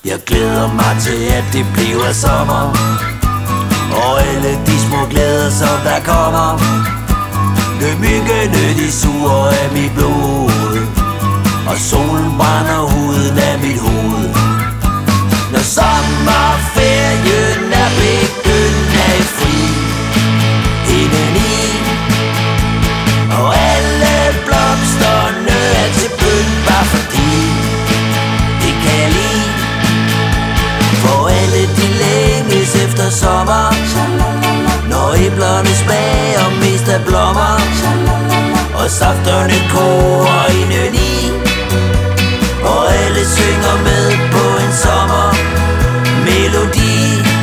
Jeg glæder mig til at det bliver sommer, og alle de små glæder som der kommer. Myggene de suger af mit blod, og solen brænder huden af mit hoved. Når sommerferien er begyndt, er jeg fri indeni, og alle blomsterne er til pynt, bare fordi det kan jeg lide. For alle de længes efter sommer, når æblerne smager mest af blommer, og safterne koger indeni, og alle synger med på en sommermelodi.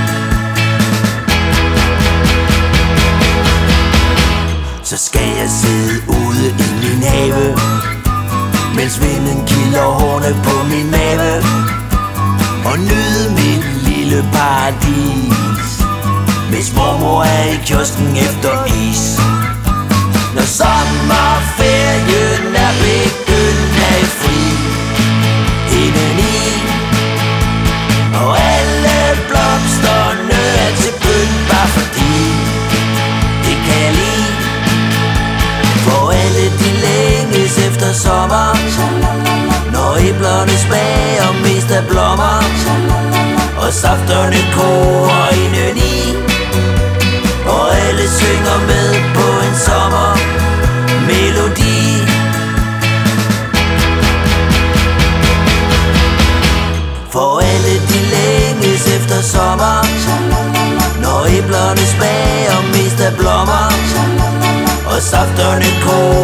Så skal jeg sidde ude i min have, mens vinden kilder hårene på min mave, og nyde mit lille paradis, hvis mormor er i kiosken efter is. Når sommerferien er begyndt, er jeg fri indeni, og alle blomsterne er til pynt, bare fordi det kan jeg lide. For alle de længes efter sommer, når æblerne smager mest af blommer, og safterne koger indeni, og alle synger med på en sommermelodi. For alle de længes efter sommer, når æblerne smager mest af blommer, og safterne koger